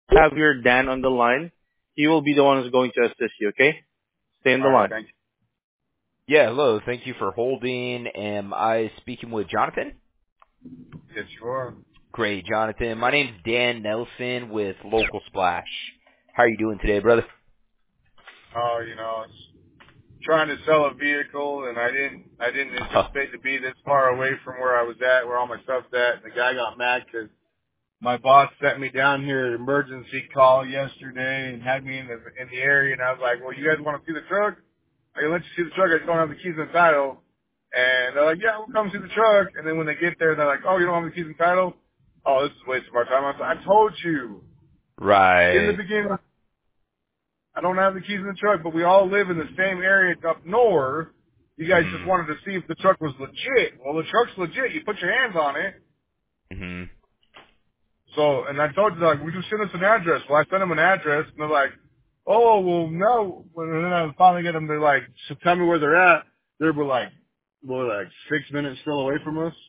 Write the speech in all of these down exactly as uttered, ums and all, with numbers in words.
have your Dan on the line. He will be the one who's going to assist you, okay? Stay on All the right, line. thank you. Yeah, hello. Thank you for holding. Am I speaking with Jonathan? Yes, you are. Great, Jonathan. My name's Dan Nelson with Local Splash. How are you doing today, brother? Oh, you know, it's trying to sell a vehicle, and I didn't, I didn't anticipate to be this far away from where I was at, where all my stuff's at. And the guy got mad because my boss sent me down here an emergency call yesterday and had me in the in the area, and I was like, "Well, you guys want to see the truck? I can let you see the truck. I just don't have the keys and the title." And they're like, "Yeah, we'll come see the truck." And then when they get there, they're like, "Oh, you don't have the keys and title? Oh, this is a waste of our time." I was like, "I told you in the Right. beginning." I don't have the keys in the truck, but we all live in the same area up north. You guys just Mhm. wanted to see if the truck was legit. Well, the truck's legit. You put your hands on it. Mhm. So, and I told you, like, would you send us an address? Well, I sent them an address, and they're like, oh, well, no. And then I finally get them to, like, so tell me where they're at. They were like, well, like six minutes still away from us.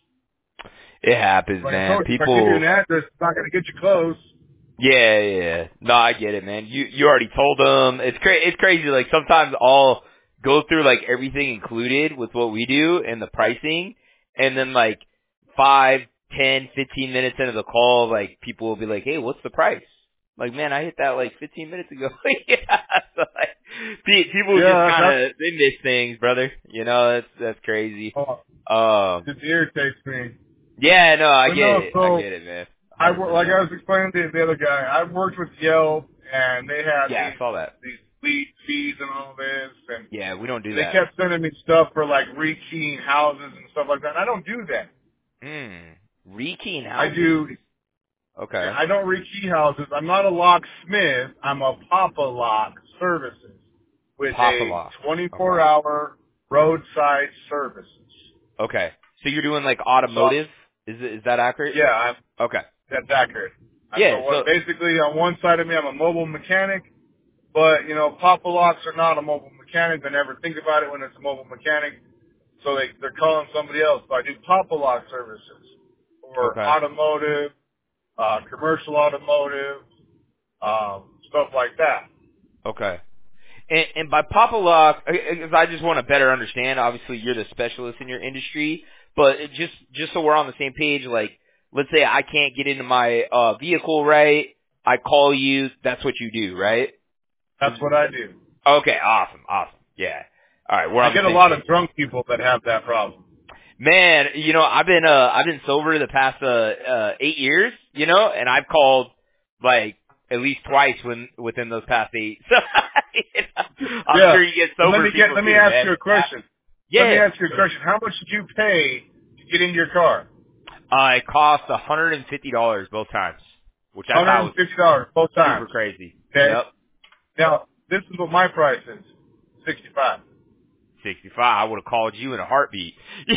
It happens, Like I man. told you, if I give you People. an address, it's not going to get you close. Yeah, yeah. yeah. No, I get it, man. You you already told them. It's cra- It's crazy. Like sometimes I'll go through like everything included with what we do and the pricing, and then like five, ten, fifteen minutes into the call, like people will be like, "Hey, what's the price?" Like, man, I hit that like fifteen minutes ago. yeah. So, like, pe- people just Yeah, kind that's, of they miss things, brother. You know, that's that's crazy. oh, Um. it irritates me. Yeah. No, I But get no, it. I so get it, man. I Hundred wor- like percent. I was explaining to the other guy, I've worked with Yelp, and they had Yeah, I these saw that. these lead fees and all this, and Yeah, we don't do they that. kept sending me stuff for like rekeying houses and stuff like that. And I don't do that. Hmm. Rekeying I houses? do. Okay. I don't rekey houses. I'm not a locksmith. I'm a Papa Lock Services with Papa a lock. Okay. twenty-four hour roadside services. Okay. So you're doing like So automotive? Is it, is that accurate? yeah, I'm, Okay. that's accurate. I, Yeah. so what, So. basically, on one side of me, I'm a mobile mechanic. But, you know, Papa Locks are not a mobile mechanic. They never think about it when it's a mobile mechanic. So they, they're calling somebody else. So I do Papa Lock services for Okay. automotive, uh, commercial automotive, um, stuff like that. Okay. And, and by Papa lock, because I just want to better understand. Obviously, you're the specialist in your industry, but it just just so we're on the same page. Like, let's say I can't get into my uh vehicle, right? I call you. That's what you do, right? That's what I do. Okay. Awesome. Awesome. Yeah. All right. We're I on the get a same lot page. of drunk people that have that problem. Man, you know, I've been uh I've been sober the past uh, uh eight years, you know, and I've called like at least twice when within those past eight. So you know, I'm Yeah. sure you get But let sober me get, people let me too, ask man. you a question. Let me Yeah. ask you a question. How much did you pay to get into your car? Uh it cost a hundred and fifty dollars both times. Which I thought was one hundred fifty dollars both super times. crazy. Okay? Yep. Now, this is what my price is. sixty-five. Sixty five, I would have called you in a heartbeat.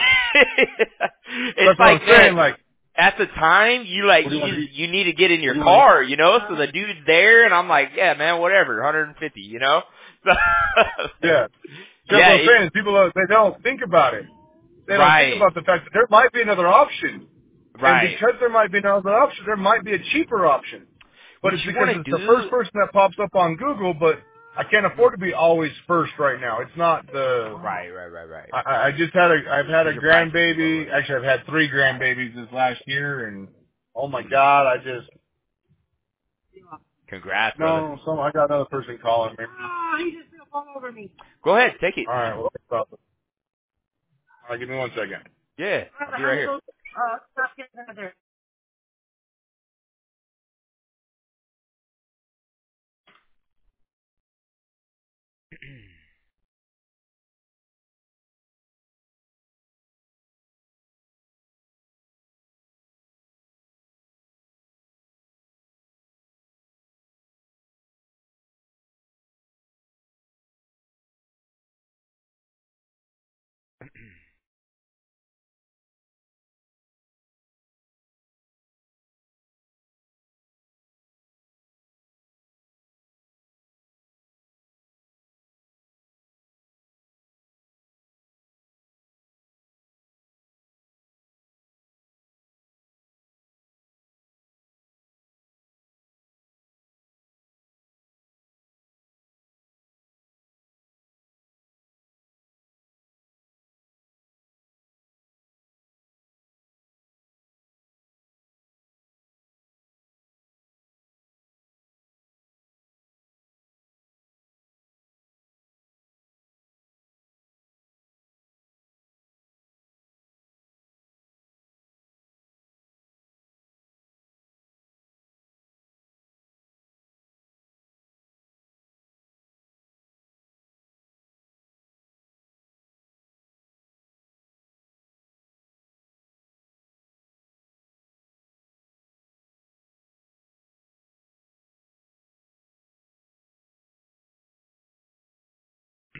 It's That's what I'm like, man, saying. Like, at the time, you like what do you you want to just, eat? you need to get in What your do you want to eat? car, you know. So the dude's there, and I'm like, yeah, man, whatever, one hundred fifty, you know. So, Yeah. That's yeah, what I'm it, saying. People, uh, they don't think about it. They don't think right, about the fact that there might be another option. And right. because there might be another option, there might be a cheaper option. But What it's you because want it's to the first do? person that pops up on Google, but I can't afford to be always first right now. It's not the, Right, right, right, right. I, I I just had a, I've had a Because your price is grandbaby. lower. Actually, I've had three grandbabies this last year, and oh my Mm. God, I just, Congrats, brother. no, some, I got another person calling me. Go ahead, take it. All right, well, stop it. All right, give me one second. Yeah, I'll be right here.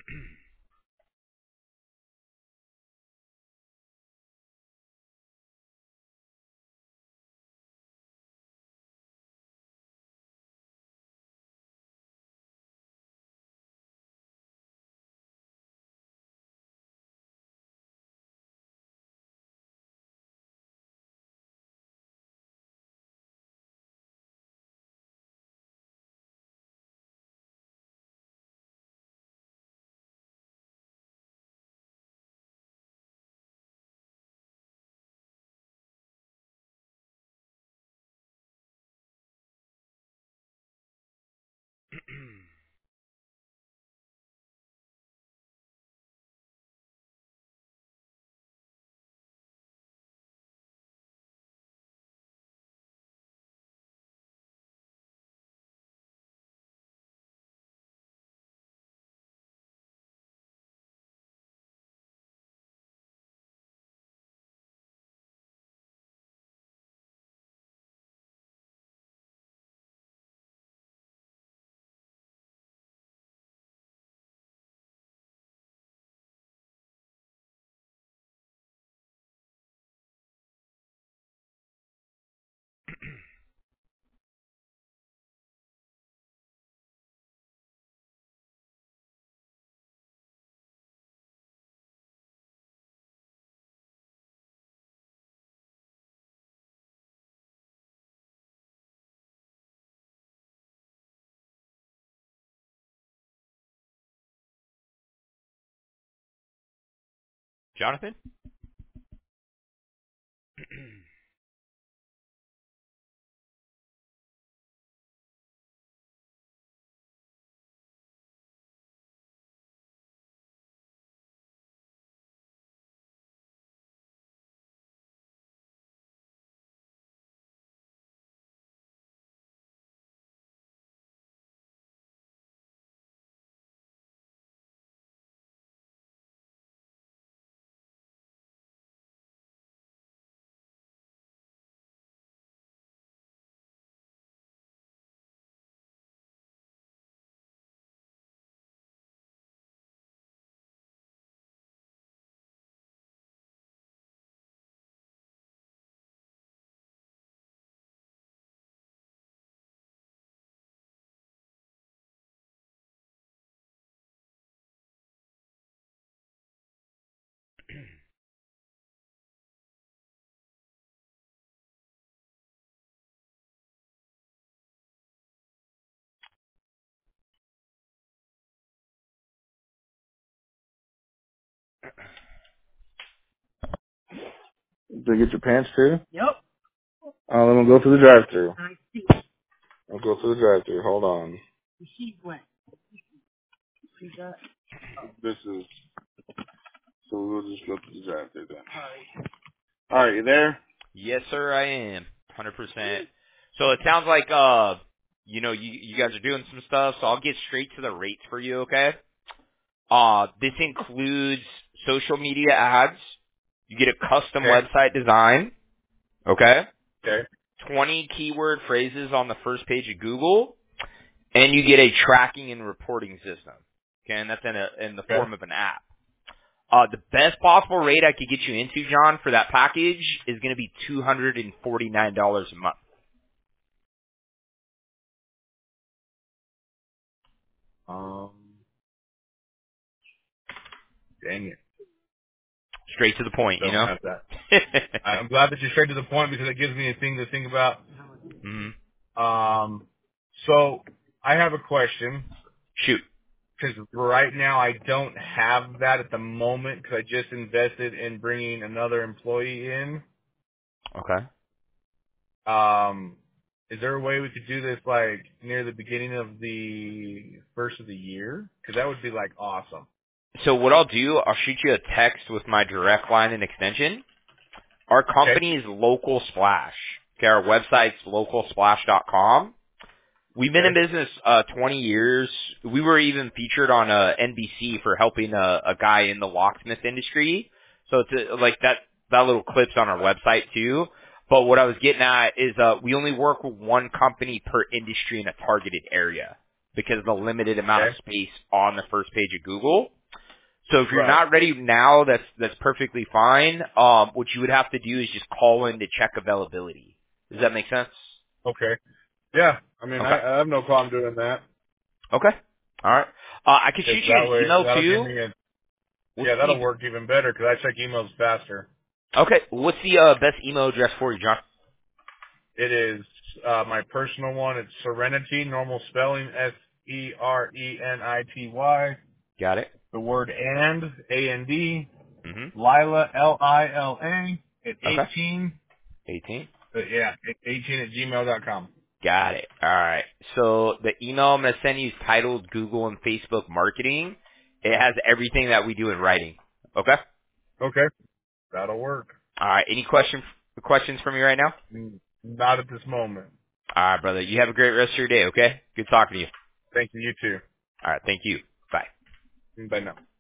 Jonathan? Did you get your pants too? Yep. Oh, then we'll go through the drive-thru. We'll go through the drive-thru. Hold on. This is, so we'll just go through the drive-thru then. All right, you there? Yes, sir, I am. one hundred percent. So it sounds like, uh, you know, you, you guys are doing some stuff, so I'll get straight to the rates for you, okay? Uh, this includes social media ads. You get a custom Okay. website design, okay? Okay. twenty keyword phrases on the first page of Google, and you get a tracking and reporting system. Okay, and that's in a in the Okay. form of an app. Uh, the best possible rate I could get you into, John, for that package is going to be two hundred forty-nine dollars a month. Um, dang it. Straight to the point, you Don't know? have that. I'm glad that you're straight to the point because it gives me a thing to think about. Mm-hmm. Um, so I have a question. Shoot. Because right now I don't have that at the moment because I just invested in bringing another employee in. Okay. Um, is there a way we could do this like near the beginning of the first of the year? Because that would be like awesome. So what I'll do, I'll shoot you a text with my direct line and extension. Our company is Local Splash. Okay, our website's local splash dot com. We've been in Okay. business uh twenty years. We were even featured on uh, N B C for helping a, a guy in the locksmith industry. So it's a, like that that little clip's on our website too. But what I was getting at is uh we only work with one company per industry in a targeted area. because of the limited amount Okay. of space on the first page of Google. So if you're Right. not ready now, that's that's perfectly fine. Um, what you would have to do is just call in to check availability. Does that make sense? Okay. Yeah. I mean, Okay. I, I have no problem doing that. Okay. All right. Uh, I could Because shoot you that an way, email that'll give too. me a, What's yeah, that'll the work even better because I check emails faster. okay? What's the uh, best email address for you, John? It is, uh, my personal one. It's Serenity, normal spelling, S E R E N I T Y. Got it. The word and, A N D, Mm-hmm. Lila, L I L A, at Okay. eighteen, eighteen. uh, yeah, eighteen at gmail dot com. Got it. All right. So the email I'm going to send you is titled Google and Facebook Marketing. It has everything that we do in writing. Okay? Okay. That'll work. All right. Any question, questions for me right now? Mm, Not at this moment. All right, brother. You have a great rest of your day, okay? Good talking to you. Thank you, you too. All right. Thank you. Bye. Bye now.